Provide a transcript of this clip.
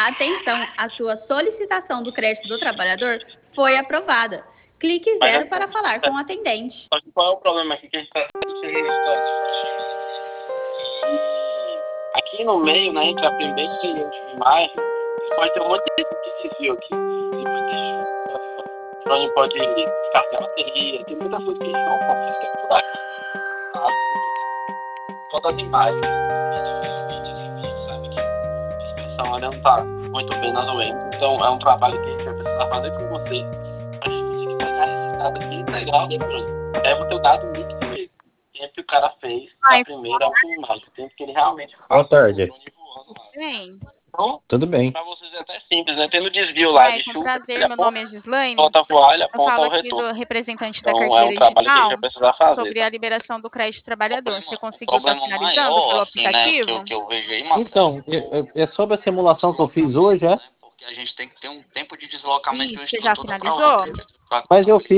Atenção, a sua solicitação do crédito do trabalhador foi aprovada. Clique Mas 0 para falar com o atendente. Só que qual é o problema aqui que a gente está aqui no meio, né, entre a primeira e a última imagem, pode ter um monte de desvio aqui. O drone pode descartar a bateria, tem muita coisa que a gente não consegue calcular. Todas as imagens, sabe que a expressão ela não está muito bem na doença, então é um trabalho que a gente vai precisar fazer com vocês para a gente conseguir pegar esse dado aqui integral do drone. Leva o teu dado líquido mesmo. O tempo que o cara fez da primeira à última imagem. O tempo que ele realmente faz. Boa tarde. O drone voando lá. Bem, Então, Tudo bem. para vocês é até simples, né? Tendo desvio lá de com chuva, prazer, ele meu nome é Gislaine. volta a voar, ele Eu aponta falo ao aqui retorno. do representante da Então, é carteira um trabalho que a gente digital vai precisar fazer. sobre a liberação do crédito trabalhador. Você O conseguiu estar problema finalizando maior, pelo assim, né, aplicativo? que eu vejo aí, Marcelo, Então, é sobre a simulação que eu fiz hoje, é? porque a gente tem que ter um tempo de deslocamento de uma Isso, você já estrutura para finalizou? outra. Mas eu fiz.